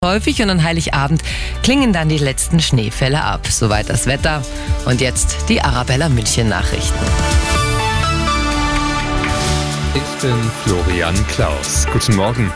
Häufig und an Heiligabend klingen dann die letzten Schneefälle ab. Soweit das Wetter. Und jetzt die Arabella München Nachrichten. Ich bin Florian Klaus. Guten Morgen.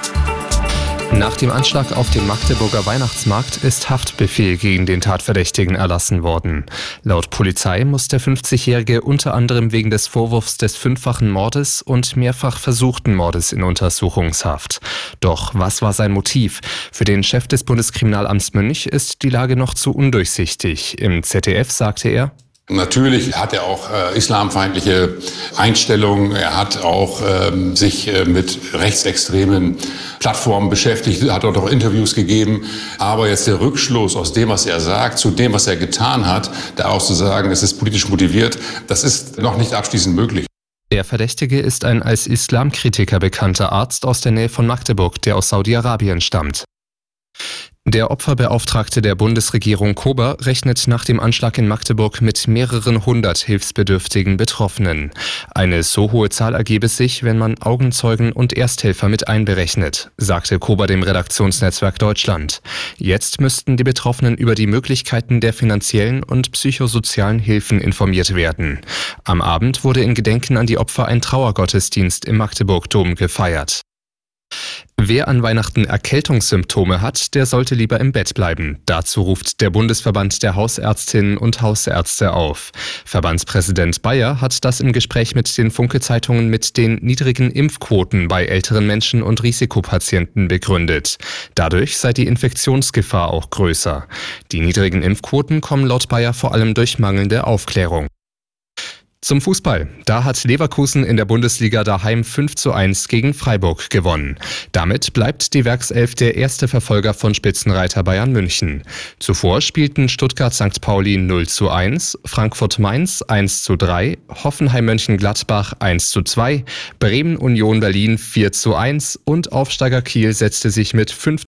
Nach dem Anschlag auf den Magdeburger Weihnachtsmarkt ist Haftbefehl gegen den Tatverdächtigen erlassen worden. Laut Polizei muss der 50-Jährige unter anderem wegen des Vorwurfs des 5-fachen Mordes und mehrfach versuchten Mordes in Untersuchungshaft. Doch was war sein Motiv? Für den Chef des Bundeskriminalamts Münch ist die Lage noch zu undurchsichtig. Im ZDF sagte er: Natürlich hat er auch islamfeindliche Einstellungen. Er hat auch sich mit rechtsextremen Plattformen beschäftigt, hat dort auch Interviews gegeben. Aber jetzt der Rückschluss aus dem, was er sagt, zu dem, was er getan hat, daraus zu sagen, es ist politisch motiviert, das ist noch nicht abschließend möglich. Der Verdächtige ist ein als Islamkritiker bekannter Arzt aus der Nähe von Magdeburg, der aus Saudi-Arabien stammt. Der Opferbeauftragte der Bundesregierung Kober rechnet nach dem Anschlag in Magdeburg mit mehreren hundert hilfsbedürftigen Betroffenen. Eine so hohe Zahl ergebe sich, wenn man Augenzeugen und Ersthelfer mit einberechnet, sagte Kober dem Redaktionsnetzwerk Deutschland. Jetzt müssten die Betroffenen über die Möglichkeiten der finanziellen und psychosozialen Hilfen informiert werden. Am Abend wurde in Gedenken an die Opfer ein Trauergottesdienst im Magdeburg-Dom gefeiert. Wer an Weihnachten Erkältungssymptome hat, der sollte lieber im Bett bleiben. Dazu ruft der Bundesverband der Hausärztinnen und Hausärzte auf. Verbandspräsident Bayer hat das im Gespräch mit den Funke-Zeitungen mit den niedrigen Impfquoten bei älteren Menschen und Risikopatienten begründet. Dadurch sei die Infektionsgefahr auch größer. Die niedrigen Impfquoten kommen laut Bayer vor allem durch mangelnde Aufklärung. Zum Fußball. Da hat Leverkusen in der Bundesliga daheim 5:1 gegen Freiburg gewonnen. Damit bleibt die Werkself der erste Verfolger von Spitzenreiter Bayern München. Zuvor spielten Stuttgart-St. Pauli 0:1, Frankfurt-Mainz 1:3, Hoffenheim-Mönchengladbach 1:2, Bremen-Union Berlin 4:1 und Aufsteiger Kiel setzte sich mit 5